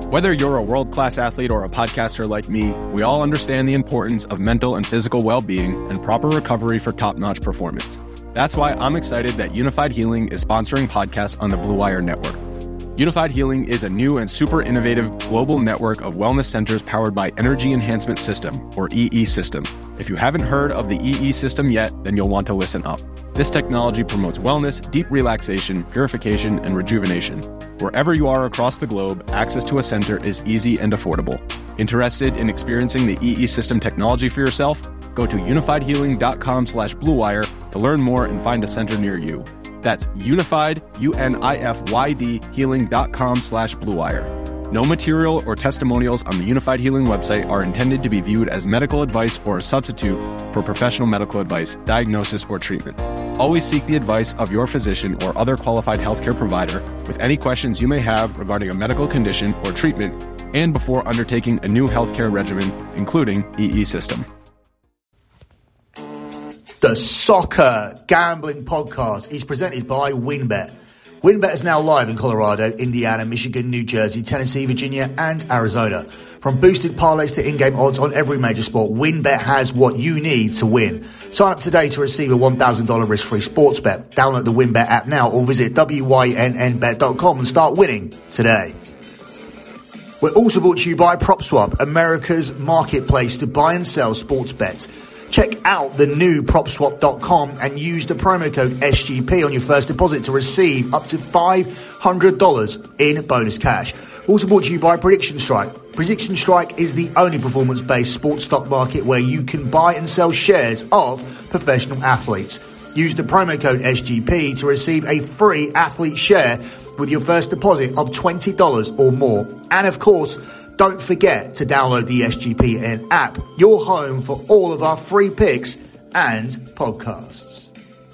Whether you're a world-class athlete or a podcaster like me, we all understand the importance of mental and physical well-being and proper recovery for top-notch performance. That's why I'm excited that Unified Healing is sponsoring podcasts on the Blue Wire Network. Unified Healing is a new and super innovative global network of wellness centers powered by Energy Enhancement System, or EE System. If you haven't heard of the EE System yet, then you'll want to listen up. This technology promotes wellness, deep relaxation, purification, and rejuvenation. Wherever you are across the globe, access to a center is easy and affordable. Interested in experiencing the EE System technology for yourself? Go to unifiedhealing.com/bluewire to learn more and find a center near you. That's unified, UNIFYD, healing.com/bluewire. No material or testimonials on the Unified Healing website are intended to be viewed as medical advice or a substitute for professional medical advice, diagnosis, or treatment. Always seek the advice of your physician or other qualified healthcare provider with any questions you may have regarding a medical condition or treatment and before undertaking a new healthcare regimen, including EE System. The Soccer Gambling Podcast is presented by WynnBET. WynnBET is now live in Colorado, Indiana, Michigan, New Jersey, Tennessee, Virginia, and Arizona. From boosted parlays to in-game odds on every major sport, WynnBET has what you need to win. Sign up today to receive a $1,000 risk-free sports bet. Download the WynnBET app now or visit wynnbet.com and start winning today. We're also brought to you by PropSwap, America's marketplace to buy and sell sports bets. Check out the new PropSwap.com and use the promo code SGP on your first deposit to receive up to $500 in bonus cash. Also brought to you by Prediction Strike. Prediction Strike is the only performance-based sports stock market where you can buy and sell shares of professional athletes. Use the promo code SGP to receive a free athlete share with your first deposit of $20 or more. And of course, don't forget to download the SGPN app, your home for all of our free picks and podcasts.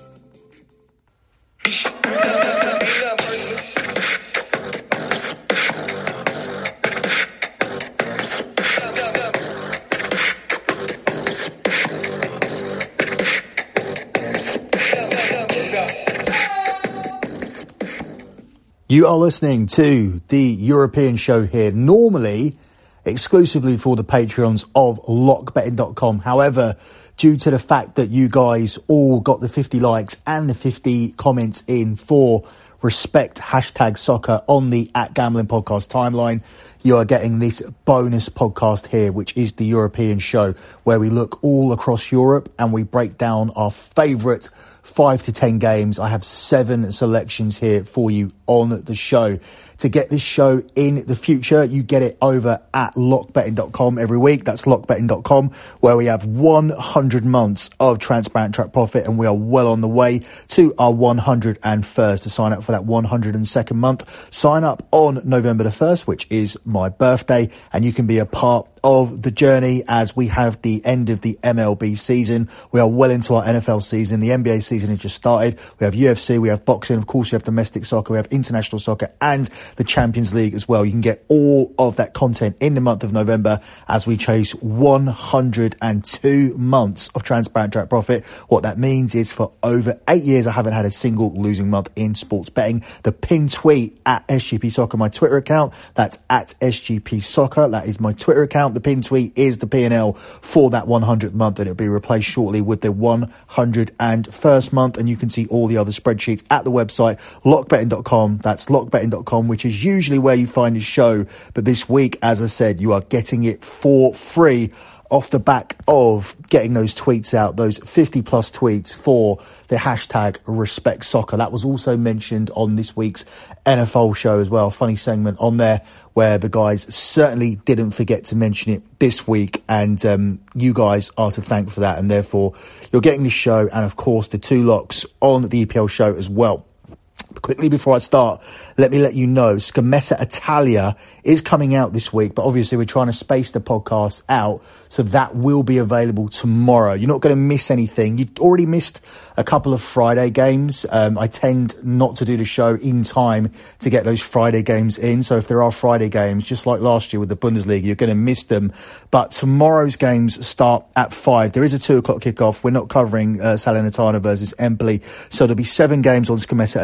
You are listening to the European show here, normally exclusively for the Patreons of lockbetting.com. However, due to the fact that you guys all got the 50 likes and the 50 comments in for respect #soccer on the @gambling podcast timeline, you are getting this bonus podcast here, which is the European show, where we look all across Europe and we break down our favourite 5 to 10 games. I have 7 selections here for you on the show. To get this show in the future, you get it over at lockbetting.com every week. That's lockbetting.com, where we have 100 months of transparent track profit, and we are well on the way to our 101st. To sign up for that 102nd month, sign up on November the 1st, which is my birthday, and you can be a part of the journey as we have the end of the MLB season. We are well into our NFL season. The NBA season has just started. We have UFC, we have boxing, of course we have domestic soccer, we have international soccer, and the Champions League as well. You can get all of that content in the month of November as we chase 102 months of transparent track profit. What that means is for over 8 years, I haven't had a single losing month in sports betting. The pinned tweet at SGP Soccer, my Twitter account, that's at SGP Soccer. That is my Twitter account. The pinned tweet is the P&L for that 100th month, and it'll be replaced shortly with the 101st month. And you can see all the other spreadsheets at the website, lockbetting.com. That's lockbetting.com, which is usually where you find the show. But this week, as I said, you are getting it for free off the back of getting those tweets out, those 50 plus tweets for the #Respect Soccer. That was also mentioned on this week's NFL show as well. Funny segment on there where the guys certainly didn't forget to mention it this week. And you guys are to thank for that. And therefore, you're getting the show and, of course, the 2 locks on the EPL show as well. Quickly before I start, let me let you know Scommessa Italia is coming out this week, but obviously we're trying to space the podcast out, so that will be available tomorrow. You're not going to miss anything. You've already missed a couple of Friday games. I tend not to do the show in time to get those Friday games in, so if there are Friday games, just like last year with the Bundesliga, you're going to miss them. But tomorrow's games start at 5. There is a 2 o'clock kickoff. We're not covering Salernitana versus Empoli, so there'll be 7 games on Scommessa Italia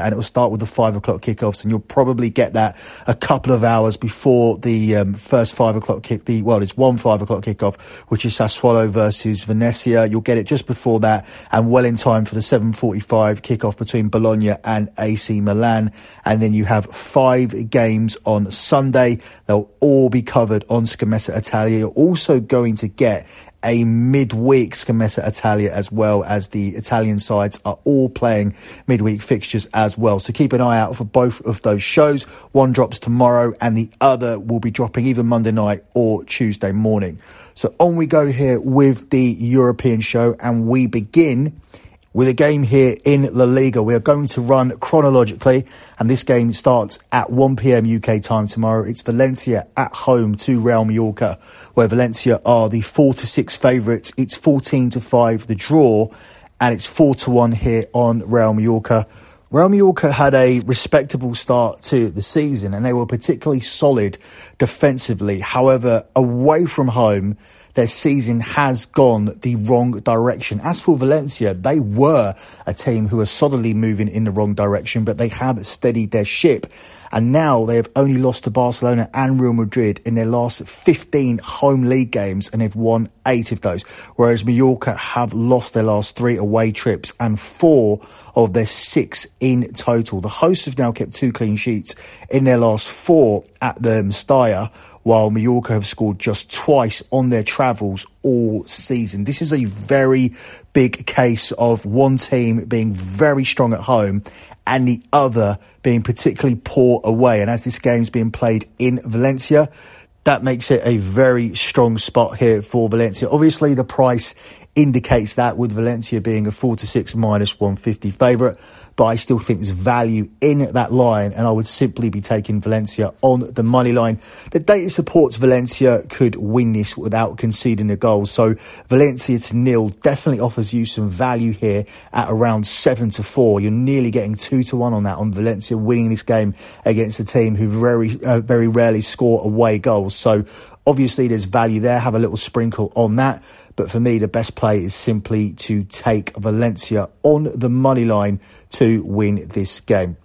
and it will start with the 5 o'clock kickoffs, and you'll probably get that a couple of hours before the first 5 o'clock kick. There's one 5 o'clock kickoff, which is Sassuolo versus Venezia. You'll get it just before that, and well in time for the 7:45 kickoff between Bologna and AC Milan. And then you have 5 games on Sunday. They'll all be covered on Scommessa Italia. You're also going to get a midweek Scommessa Italia, as well as the Italian sides are all playing midweek fixtures as well. So keep an eye out for both of those shows. One drops tomorrow and the other will be dropping either Monday night or Tuesday morning. So on we go here with the European show, and we begin with a game here in La Liga. We are going to run chronologically, and this game starts at 1 p.m. UK time tomorrow. It's Valencia at home to Real Mallorca, where Valencia are the 4-6 favourites. It's 14-5 the draw, and it's 4-1 here on Real Mallorca. Real Mallorca had a respectable start to the season, and they were particularly solid defensively. However, away from home, their season has gone the wrong direction. As for Valencia, they were a team who are solidly moving in the wrong direction, but they have steadied their ship. And now they have only lost to Barcelona and Real Madrid in their last 15 home league games, and they've won 8 of those. Whereas Mallorca have lost their last 3 away trips and 4 of their 6 in total. The hosts have now kept 2 clean sheets in their last 4 at the Mestalla, while Mallorca have scored just twice on their travels all season. This is a very big case of one team being very strong at home and the other being particularly poor away. And as this game's being played in Valencia, that makes it a very strong spot here for Valencia. Obviously, the price indicates that, with Valencia being a 4-6 minus 150 favourite. But I still think there's value in that line, and I would simply be taking Valencia on the money line. The data supports Valencia could win this without conceding a goal. So Valencia to nil definitely offers you some value here at around 7-4. You're nearly getting 2-1 on that, on Valencia winning this game against a team who very rarely score away goals. So obviously there's value there. Have a little sprinkle on that. But for me, the best play is simply to take Valencia on the money line to win this game.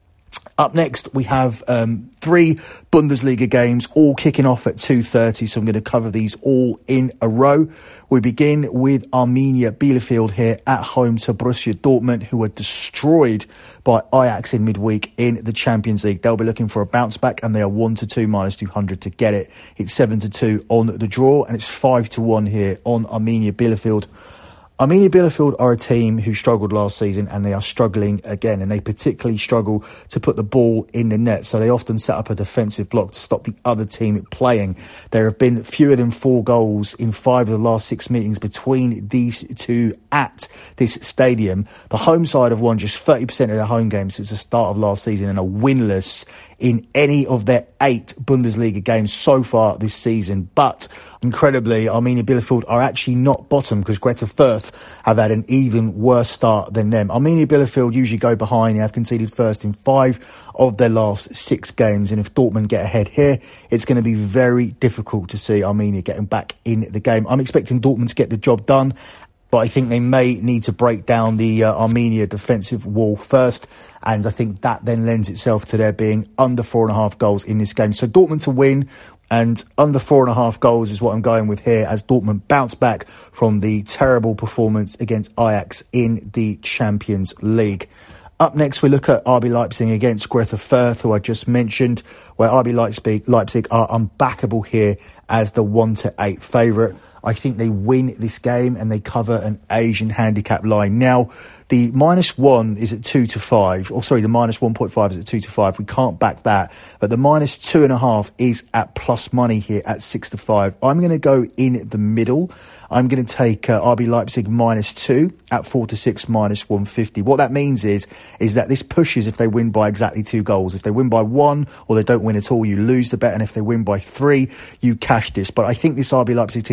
Up next, we have 3 Bundesliga games, all kicking off at 2:30. So I'm going to cover these all in a row. We begin with Arminia Bielefeld here at home to Borussia Dortmund, who were destroyed by Ajax in midweek in the Champions League. They'll be looking for a bounce back, and they are 1-2 minus 200 to get it. It's 7-2 on the draw, and it's 5-1 here on Arminia Bielefeld. Arminia Bielefeld are a team who struggled last season, and they are struggling again, and they particularly struggle to put the ball in the net, so they often set up a defensive block to stop the other team playing. There have been fewer than 4 goals in 5 of the last 6 meetings between these two at this stadium. The home side have won just 30% of their home games since the start of last season and are winless in any of their 8 Bundesliga games so far this season. But incredibly, Arminia Bielefeld are actually not bottom, because Greuther Fürth have had an even worse start than them. Arminia Bielefeld usually go behind. They have conceded first in 5 of their last 6 games, and if Dortmund get ahead here, it's going to be very difficult to see Arminia getting back in the game. I'm expecting Dortmund to get the job done, but I think they may need to break down the Arminia defensive wall first, and I think that then lends itself to there being under 4.5 goals in this game. So Dortmund to win, and under 4.5 goals is what I'm going with here, as Dortmund bounce back from the terrible performance against Ajax in the Champions League. Up next, we look at RB Leipzig against Greuther Fürth, who I just mentioned, where RB Leipzig are unbackable here as the 1-8 favourite. I think they win this game and they cover an Asian handicap line. Now, the -1 is at 2-5. Or sorry, the -1.5 is at 2-5. We can't back that. But the -2.5 is at plus money here at 6-5. I'm going to go in the middle. I'm going to take RB Leipzig -2 at 4-6 minus 150. What that means is that this pushes if they win by exactly 2 goals. If they win by 1 or they don't win at all, you lose the bet. And if they win by 3, you cash this. But I think this RB Leipzig team could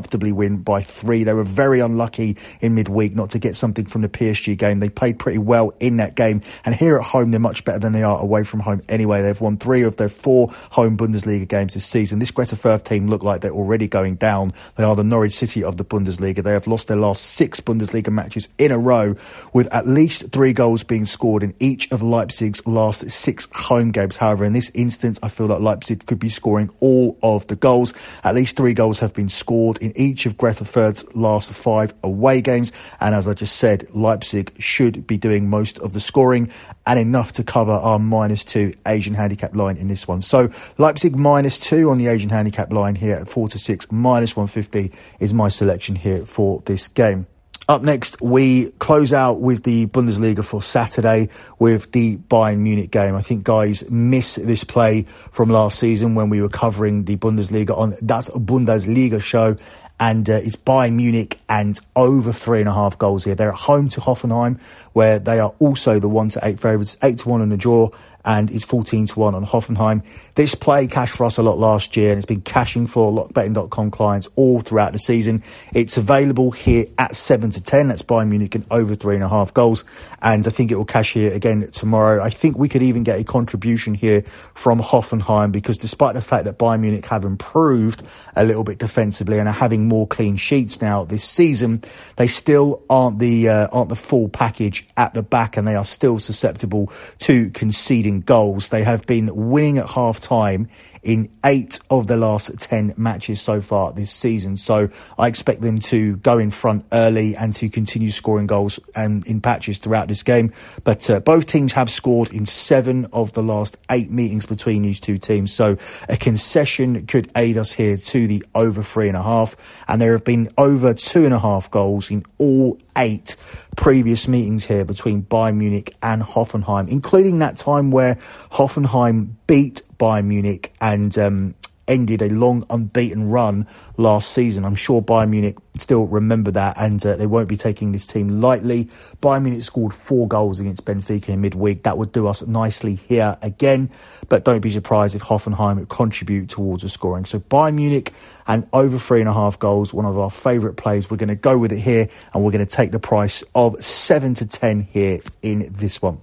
comfortably win by 3. They were very unlucky in midweek not to get something from the PSG game. They played pretty well in that game, and here at home they're much better than they are away from home anyway. They've won 3 of their 4 home Bundesliga games this season. This Greuther Fürth team look like they're already going down. They are the Norwich City of the Bundesliga. They have lost their last 6 Bundesliga matches in a row, with at least 3 goals being scored in each of Leipzig's last 6 home games. However, in this instance, I feel like Leipzig could be scoring all of the goals. At least 3 goals have been scored in each of Greuther Fürth's last 5 away games, and as I just said, Leipzig should be doing most of the scoring and enough to cover our -2 Asian handicap line in this one. So Leipzig -2 on the Asian handicap line here at 4-6, -150 is my selection here for this game. Up next, we close out with the Bundesliga for Saturday with the Bayern Munich game. I think guys miss this play from last season when we were covering the Bundesliga on Das Bundesliga show. And it's Bayern Munich and over 3.5 goals here. They're at home to Hoffenheim, where they are also the 1-8 favourites, 8-1 on the draw, and it's 14-1 on Hoffenheim. This play cashed for us a lot last year, and it's been cashing for a lot of betting.com clients all throughout the season. It's available here at 7-10. That's Bayern Munich and over 3.5 goals, and I think it will cash here again tomorrow. I think we could even get a contribution here from Hoffenheim, because despite the fact that Bayern Munich have improved a little bit defensively and are having more clean sheets now this season, they still aren't the full package at the back, and they are still susceptible to conceding goals. They have been winning at half time in 8 of the last 10 matches so far this season, so I expect them to go in front early and to continue scoring goals and in patches throughout this game. But both teams have scored in 7 of the last 8 meetings between these two teams, so a concession could aid us here to the over 3.5, and there have been over 2.5 goals in all 8 previous meetings here between Bayern Munich and Hoffenheim, including that time where Hoffenheim beat Bayern Munich and ended a long unbeaten run last season. I'm sure Bayern Munich still remember that, and they won't be taking this team lightly. Bayern Munich scored 4 goals against Benfica in midweek. That would do us nicely here again, but don't be surprised if Hoffenheim contribute towards the scoring. So Bayern Munich and over 3.5 goals, one of our favourite plays. We're going to go with it here, and we're going to take the price of 7-10 here in this one.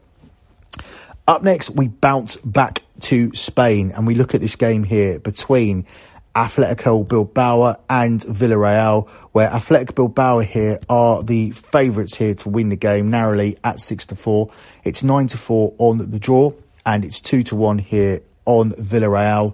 Up next, we bounce back to Spain, and we look at this game here between Athletic Bilbao and Villarreal, where Athletic Bilbao here are the favourites here to win the game narrowly at 6-4. It's 9-4 on the draw, and it's 2-1 here on Villarreal.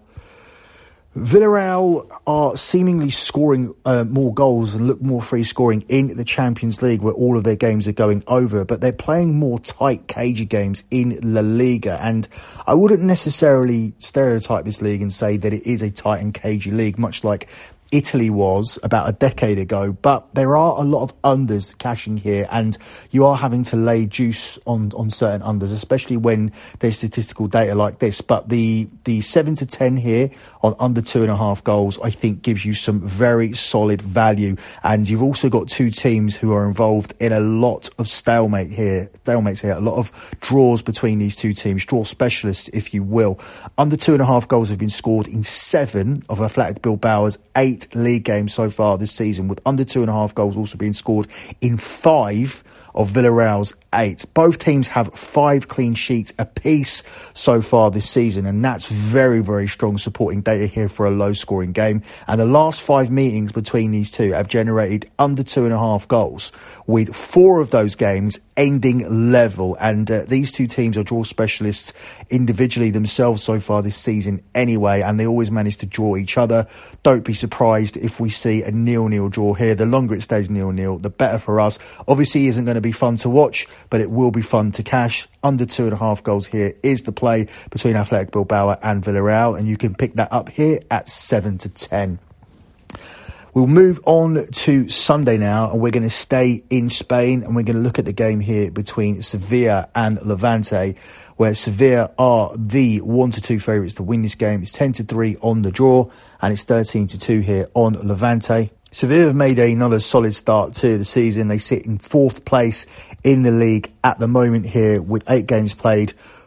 Villarreal are seemingly scoring more goals and look more free scoring in the Champions League, where all of their games are going over, but they're playing more tight, cagey games in La Liga, and I wouldn't necessarily stereotype this league and say that it is a tight and cagey league, much like Italy was about a decade ago, but there are a lot of unders cashing here, and you are having to lay juice on certain unders, especially when there's statistical data like this. But the 7-10 here on under 2.5 goals, I think gives you some very solid value, and you've also got two teams who are involved in a lot of stalemates here, a lot of draws between these two teams, draw specialists, if you will. Under 2.5 goals have been scored in 7 of Athletic Bilbao's 8 league games so far this season, with under 2.5 goals also being scored in 5 of Villarreal's 8. Both teams have 5 clean sheets apiece so far this season, and that's very, very strong supporting data here for a low-scoring game. And the last 5 meetings between these two have generated under 2.5 goals, with 4 of those games ending level. And these two teams are draw specialists individually themselves so far this season anyway, and they always manage to draw each other. Don't be surprised if we see a 0-0 draw here. The longer it stays 0-0, the better for us. Obviously, it isn't going to be fun to watch, but it will be fun to cash. Under 2.5 goals here is the play between Athletic Bilbao and Villarreal, and you can pick that up here at 7-10. We'll move on to Sunday now, and we're going to stay in Spain, and we're going to look at the game here between Sevilla and Levante, where Sevilla are the 1-2 favourites to win this game. It's 10-3 on the draw, and it's 13-2 here on Levante. Sevilla have made another solid start to the season. They sit in 4th place in the league at the moment here with 8 games played,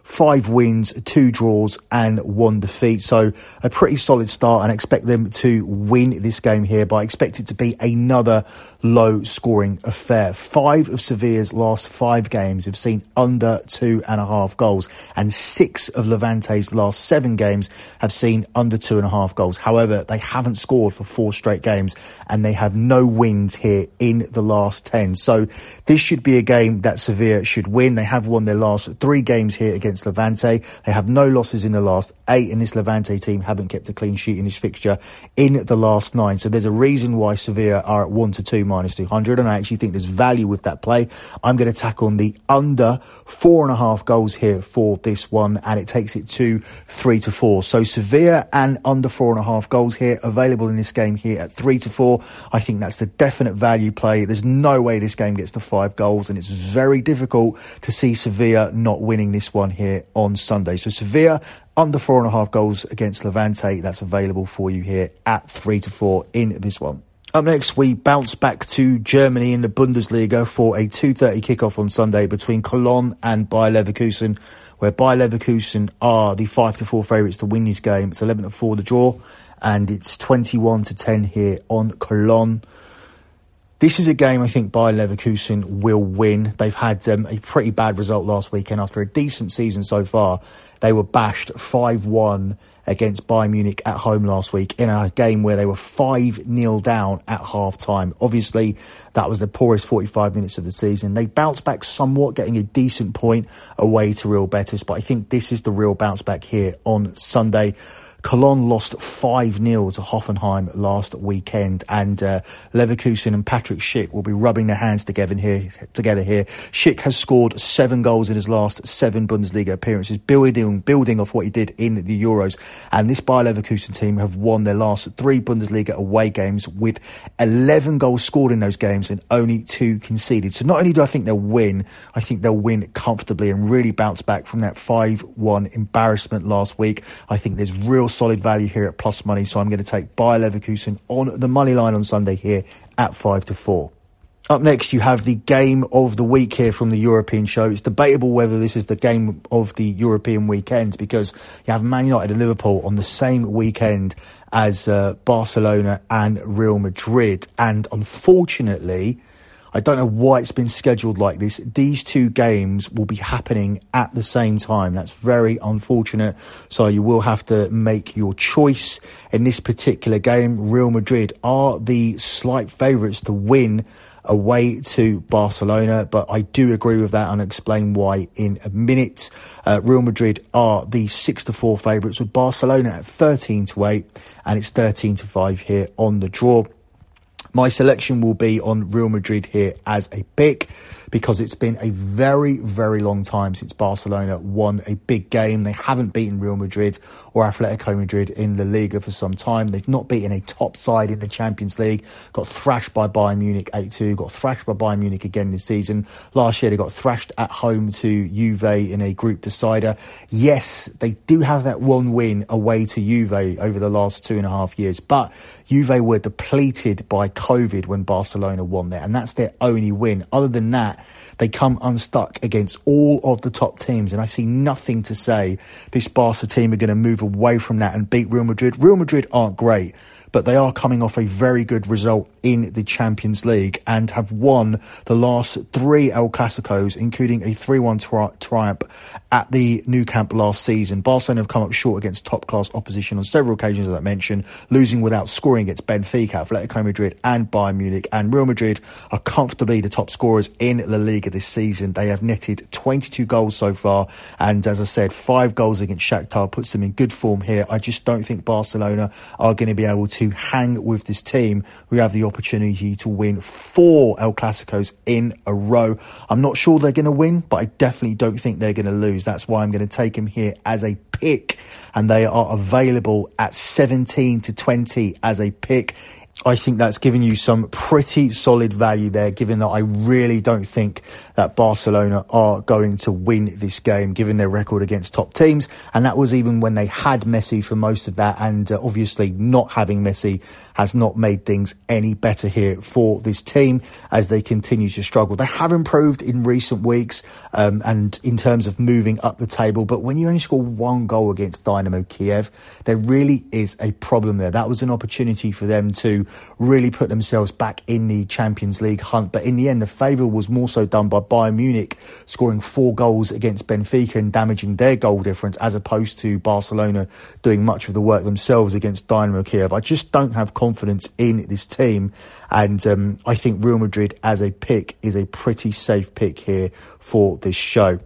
5 wins, 2 draws and 1 defeat. So a pretty solid start, and I expect them to win this game here, but I expect it to be another low scoring affair. 5 of Sevilla's last 5 games have seen under 2.5 goals, and 6 of Levante's last 7 games have seen under 2.5 goals. However, they haven't scored for 4 straight games, and they have no wins here in the last 10. So this should be a game that Sevilla should win. They have won their last 3 games here against Levante. They have no losses in the last 8, and this Levante team haven't kept a clean sheet in this fixture in the last 9. So there's a reason why Sevilla are at 1-2 minus 200, and I actually think there's value with that play. I'm going to tack on the under 4.5 goals here for this one, and it takes it to 3-4. So Sevilla and under 4.5 goals here, available in this game here at 3-4. I think that's the definite value play. There's no way this game gets to 5 goals, and it's very difficult to see Sevilla not winning this one here on Sunday. So Sevilla under 4.5 goals against Levante, that's available for you here at 3-4 in this one. Up next, we bounce back to Germany in the Bundesliga for a 2:30 kickoff on Sunday between Cologne and Bayer Leverkusen, where Bayer Leverkusen are the 5-4 favourites to win this game. It's 11-4 the draw, and it's 21-10 here on Cologne. This is a game I think Bayer Leverkusen will win. They've had a pretty bad result last weekend after a decent season so far. They were bashed 5-1 against Bayern Munich at home last week in a game where they were 5-0 down at half-time. Obviously, that was the poorest 45 minutes of the season. They bounced back somewhat, getting a decent point away to Real Betis, but I think this is the real bounce back here on Sunday. Cologne lost 5-0 to Hoffenheim last weekend, and Leverkusen and Patrick Schick will be rubbing their hands together here. Schick has scored 7 goals in his last 7 Bundesliga appearances, building off what he did in the Euros. And this Bayer Leverkusen team have won their last 3 Bundesliga away games with 11 goals scored in those games and only 2 conceded. So not only do I think they'll win, I think they'll win comfortably and really bounce back from that 5-1 embarrassment last week. I think there's real solid value here at plus money, so I'm going to take Bayer Leverkusen on the money line on Sunday here at 5-4. Up next, you have the game of the week here from the European show. It's debatable whether this is the game of the European weekend, because you have Man United and Liverpool on the same weekend as Barcelona and Real Madrid, and unfortunately, I don't know why it's been scheduled like this. These 2 games will be happening at the same time. That's very unfortunate. So you will have to make your choice in this particular game. Real Madrid are the slight favourites to win away to Barcelona, but I do agree with that, and I'll explain why in a minute. Real Madrid are the 6-4 favourites, with Barcelona at 13-8, and it's 13-5 here on the draw. My selection will be on Real Madrid here as a pick, because it's been a very, very long time since Barcelona won a big game. They haven't beaten Real Madrid or Atletico Madrid in La Liga for some time. They've not beaten a top side in the Champions League. Got thrashed by Bayern Munich 8-2. Got thrashed by Bayern Munich again this season. Last year they got thrashed at home to Juve in a group decider. Yes, they do have that one win away to Juve over the last 2.5 years, but Juve were depleted by COVID when Barcelona won there, and that's their only win. Other than that, they come unstuck against all of the top teams, and I see nothing to say this Barca team are going to move away from that and beat Real Madrid. Real Madrid aren't great, but they are coming off a very good result in the Champions League and have won the last 3 El Clasicos, including a 3-1 triumph at the Nou Camp last season. Barcelona have come up short against top-class opposition on several occasions, as I mentioned, losing without scoring against Benfica, Atletico Madrid and Bayern Munich. And Real Madrid are comfortably the top scorers in La Liga this season. They have netted 22 goals so far, and as I said, 5 goals against Shakhtar puts them in good form here. I just don't think Barcelona are going to be able to hang with this team. We have the opportunity to win 4 El Clasicos in a row. I'm not sure they're going to win, but I definitely don't think they're going to lose. That's why I'm going to take them here as a pick, and they are available at 17-20 as a pick. I think that's given you some pretty solid value there, given that I really don't think that Barcelona are going to win this game, given their record against top teams. And that was even when they had Messi for most of that. And obviously not having Messi has not made things any better here for this team as they continue to struggle. They have improved in recent weeks and in terms of moving up the table. But when you only score one goal against Dynamo Kiev, there really is a problem there. That was an opportunity for them to really put themselves back in the Champions League hunt. But in the end, the favour was more so done by Bayern Munich, scoring 4 goals against Benfica and damaging their goal difference, as opposed to Barcelona doing much of the work themselves against Dynamo Kiev. I just don't have confidence in this team. And I think Real Madrid as a pick is a pretty safe pick here for this show.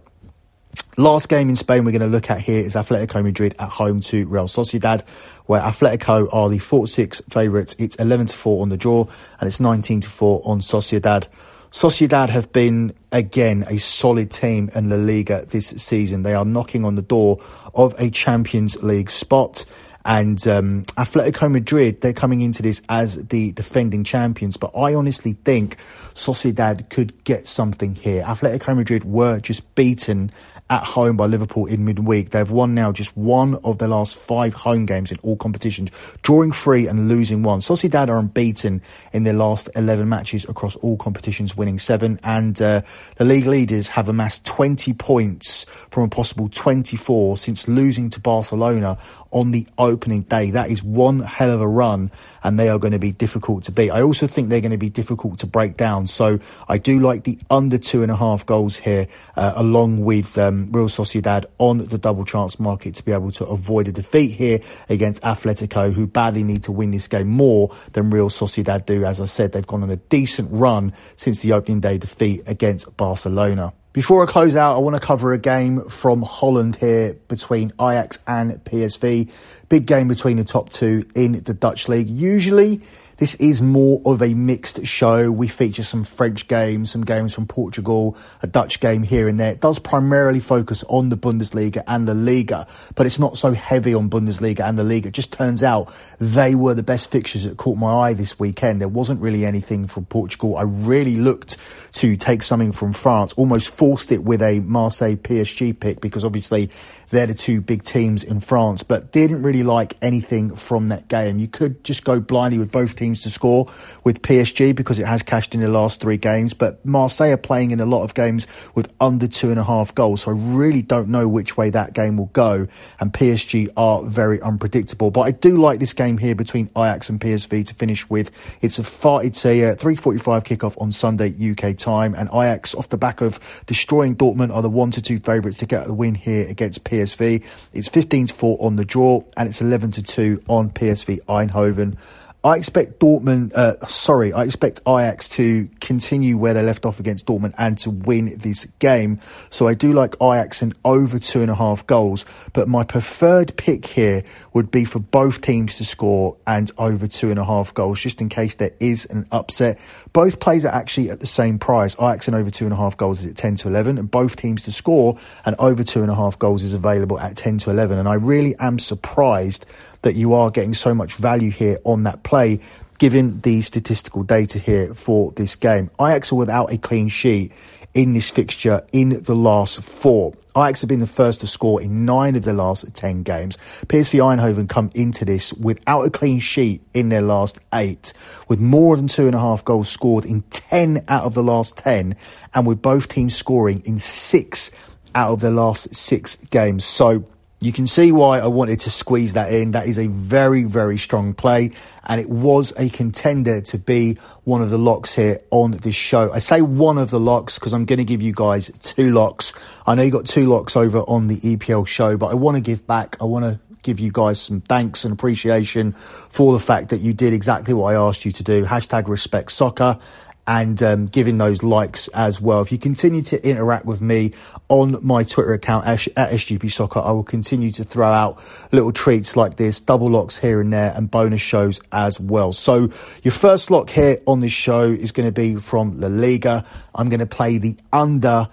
Last game in Spain we're going to look at here is Atletico Madrid at home to Real Sociedad, where Atletico are the 4-6 favourites. It's 11-4 on the draw and it's 19-4 on Sociedad. Sociedad have been, again, a solid team in La Liga this season. They are knocking on the door of a Champions League spot. And Atletico Madrid, they're coming into this as the defending champions. But I honestly think Sociedad could get something here. Atletico Madrid were just beaten at home by Liverpool in midweek. They've won now just one of their last 5 home games in all competitions, drawing 3 and losing 1. Sociedad are unbeaten in their last 11 matches across all competitions, winning 7. And the league leaders have amassed 20 points from a possible 24 since losing to Barcelona on the opening day. That is one hell of a run, and they are going to be difficult to beat. I also think they're going to be difficult to break down. So I do like the under 2.5 goals here, along with Real Sociedad on the double chance market to be able to avoid a defeat here against Atletico, who badly need to win this game more than Real Sociedad do. As I said, they've gone on a decent run since the opening day defeat against Barcelona. Before I close out, I want to cover a game from Holland here between Ajax and PSV. Big game between the top 2 in the Dutch league. Usually, this is more of a mixed show. We feature some French games, some games from Portugal, a Dutch game here and there. It does primarily focus on the Bundesliga and the Liga, but it's not so heavy on Bundesliga and the Liga. It just turns out they were the best fixtures that caught my eye this weekend. There wasn't really anything from Portugal. I really looked to take something from France, almost forced it with a Marseille PSG pick because obviously they're the 2 big teams in France, but didn't really like anything from that game. You could just go blindly with both teams to score with PSG because it has cashed in the last 3 games, but Marseille are playing in a lot of games with under 2.5 goals, so I really don't know which way that game will go, and PSG are very unpredictable. But I do like this game here between Ajax and PSV to finish with. It's a 3:45 kickoff on Sunday UK time, and Ajax, off the back of destroying Dortmund, are the 1-2 favourites to get the win here against PSV. It's 15-4 on the draw and it's 11-2 on PSV Eindhoven. I expect Ajax to continue where they left off against Dortmund and to win this game. So I do like Ajax and over 2.5 goals. But my preferred pick here would be for both teams to score and over 2.5 goals, just in case there is an upset. Both plays are actually at the same price. Ajax and over 2.5 goals is at 10-11, and both teams to score and over 2.5 goals is available at 10-11. And I really am surprised that you are getting so much value here on that play, given the statistical data here for this game. Ajax are without a clean sheet in this fixture in the last 4. Ajax have been the first to score in 9 of their last 10 games. PSV Eindhoven come into this without a clean sheet in their last 8, with more than 2.5 goals scored in 10 out of the last 10, and with both teams scoring in 6 out of their last 6 games. So you can see why I wanted to squeeze that in. That is a very, very strong play, and it was a contender to be one of the locks here on this show. I say one of the locks because I'm going to give you guys 2 locks. I know you got 2 locks over on the EPL show, but I want to give back. I want to give you guys some thanks and appreciation for the fact that you did exactly what I asked you to do. #RespectSoccer. And giving those likes as well. If you continue to interact with me on my Twitter account at SGP Soccer, I will continue to throw out little treats like this, double locks here and there, and bonus shows as well. So your first lock here on this show is going to be from La Liga. I'm going to play the under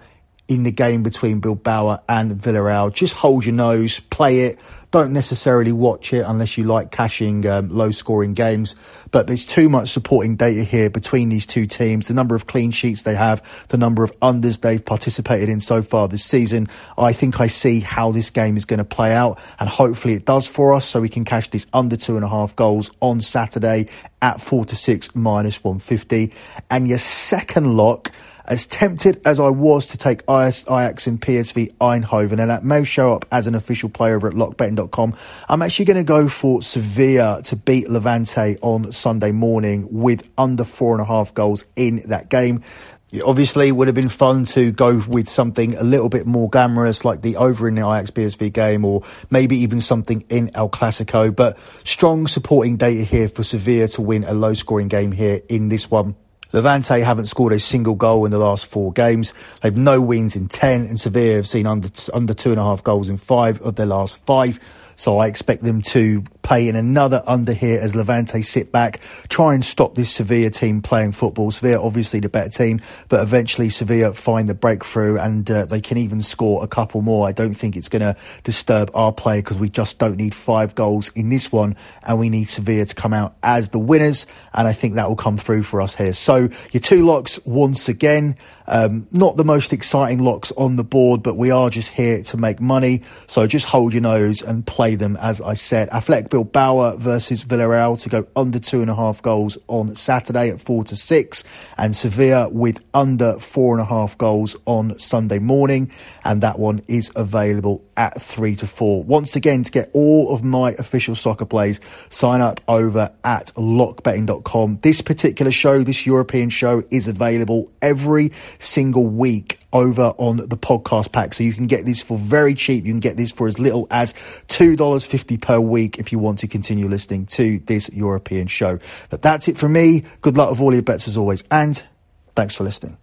in the game between Bilbao and Villarreal. Just hold your nose, play it. Don't necessarily watch it unless you like cashing low-scoring games. But there's too much supporting data here between these two teams. The number of clean sheets they have, the number of unders they've participated in so far this season. I think I see how this game is going to play out, and hopefully it does for us, so we can cash this under 2.5 goals on Saturday at 4-6 minus 150. And your second lock, as tempted as I was to take Ajax and PSV Eindhoven, and that may show up as an official play over at lockbetting.com, I'm actually going to go for Sevilla to beat Levante on Sunday morning with under 4.5 goals in that game. It obviously would have been fun to go with something a little bit more glamorous like the over in the Ajax-PSV game, or maybe even something in El Clasico, but strong supporting data here for Sevilla to win a low-scoring game here in this one. Levante haven't scored a single goal in the last 4 games. They've no wins in 10, and Sevilla have seen under 2.5 goals in 5 of their last 5. So I expect them to play in another under here as Levante sit back, try and stop this Sevilla team playing football. Sevilla obviously the better team, but eventually Sevilla find the breakthrough, and they can even score a couple more. I don't think it's going to disturb our play, because we just don't need 5 goals in this one, and we need Sevilla to come out as the winners, and I think that will come through for us here. So your 2 locks once again, not the most exciting locks on the board, but we are just here to make money, so just hold your nose and play them. As I said, Athletic Bilbao versus Villarreal to go under 2.5 goals on Saturday at 4-6, and Sevilla with under 4.5 goals on Sunday morning, and that one is available at 3-4. Once again, to get all of my official soccer plays, sign up over at lockbetting.com. This particular show, this European show, is available every single week over on the podcast pack, so you can get this for very cheap. You can get this for as little as $2.50 per week if you want to continue listening to this European show. But that's it from me. Good luck with all your bets as always, and thanks for listening.